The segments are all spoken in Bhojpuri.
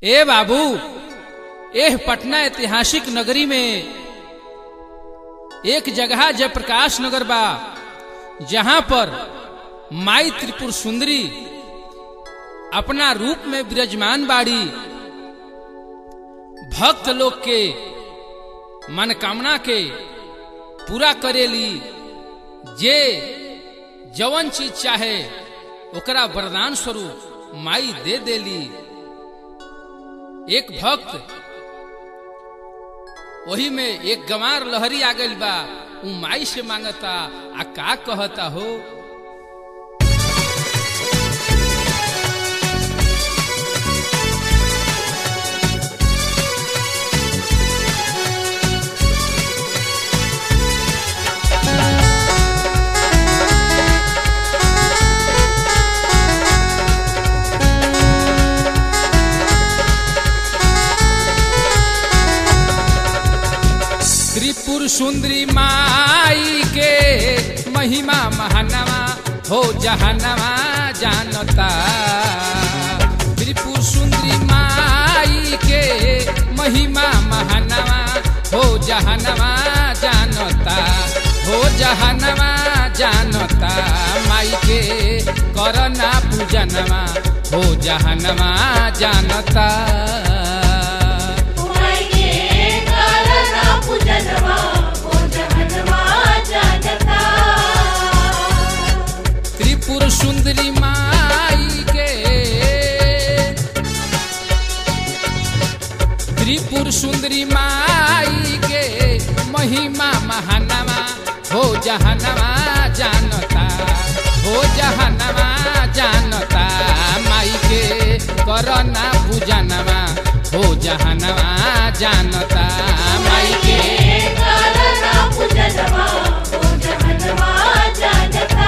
ए बाबू, एह पटना ऐतिहासिक नगरी में एक जगह जयप्रकाश नगर बा, जहां पर माई त्रिपुर सुंदरी अपना रूप में विराजमान बाड़ी। भक्त लोग के मनोकामना के पूरा करेली। जे जवन चीज चाहे ओकरा वरदान स्वरूप माई दे देली। एक भक्त वही में एक गंवार लहरी आ गइल बा, उ माई से मांगता आ का कहता हो। त्रिपुर सुंदरी माई के महिमा महानवा हो जहानवा जानता। त्रिपुर सुंदरी माई के महिमा महानवा हो जहानवा जानता। हो जहानवा जानता माई के करना पूजनवा हो जहानवा जानता। त्रिपुर सुंदरी माई के त्रिपुर सुंदरी माई के महिमा महानवा हो जहानवा जानता। हो जहानवा जानता माई के करना पूजनवा हो जहानवा जानता। माई के करना पूजनवा हो जहानवा जानता।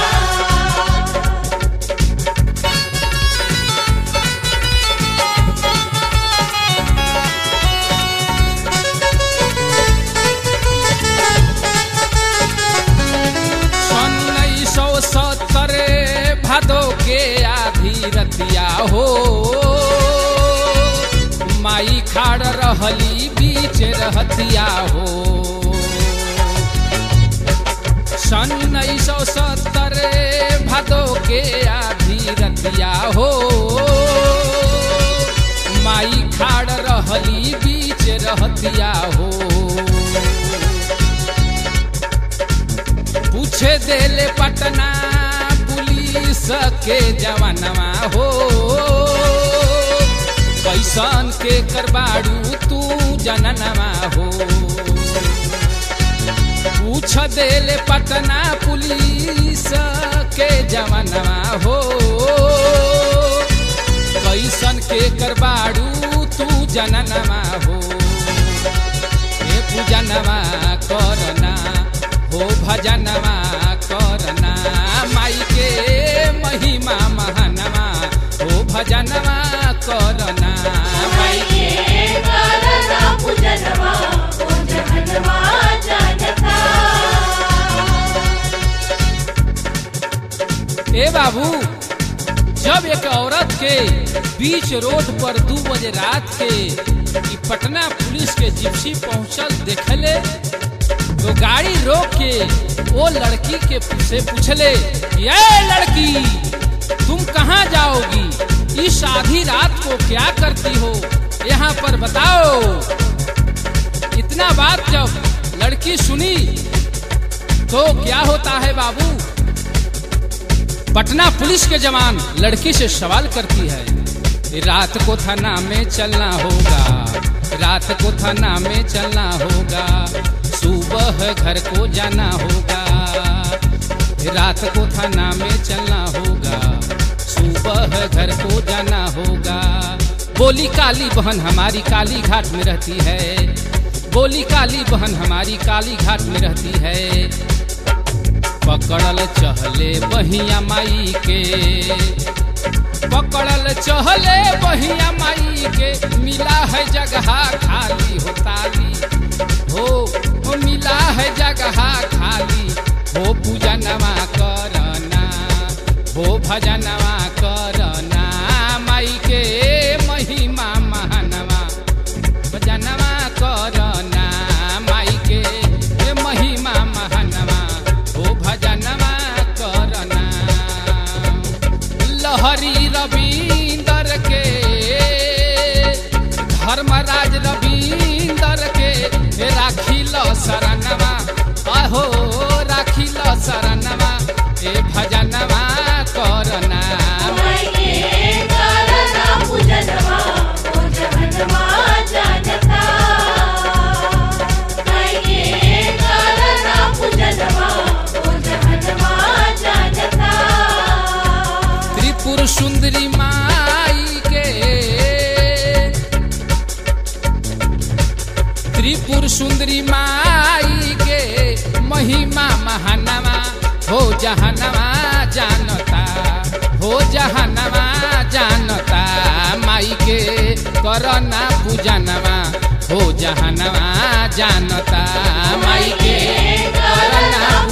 भादो के आधी रतिया हो माई खाड़ रहली बीच रहतिया हो। 1970 भादो के आधी रतिया हो माई खाड़ रहली बीच रहतिया हो। पूछे देले पटना सके जवानवा हो कैसन के करबाड़ू तू जननवा हो। पूछ देले पटना पुलिस के जवानवा हो कैसन के करबाड़ू तू जननवा हो। ए पूजनवा करना हो भजनवा करना माई के महिमा महानवा हो भजनवा करना। माई के करना पूजनवा हो जहानवा जानता। ए बाबू, जब एक औरत के बीच रोड पर 2 बजे रात के पटना पुलिस के जिप्सी पहुंचल देखले तो गाड़ी रोक के वो लड़की के से पूछले, ये लड़की तुम कहाँ जाओगी? इस आधी रात को क्या करती हो? यहाँ पर बताओ। इतना बात जब लड़की सुनी तो क्या होता है बाबू, पटना पुलिस के जवान लड़की से सवाल करती है, रात को थाना में चलना होगा, रात को थाना में चलना होगा, सुबह घर को जाना होगा। रात को थाना में चलना होगा, सुबह घर को जाना होगा। बोली काली बहन हमारी काली घाट में रहती है। बोली काली बहन हमारी काली घाट में रहती है। पकड़ल चहले बहिया माई के, पकड़ल चहले बहिया माई के, मिला है जगह खाली हो ताली हो मिला है जगह खाली हो। पूजनवा करना हो भजनवा करना माई के महिमा सुंदरी माई के महिमा महानवा हो जहनवा जानता, हो जहनवा जानता। माई के करना पूजनवा हो जहनवा जानता, माई के करना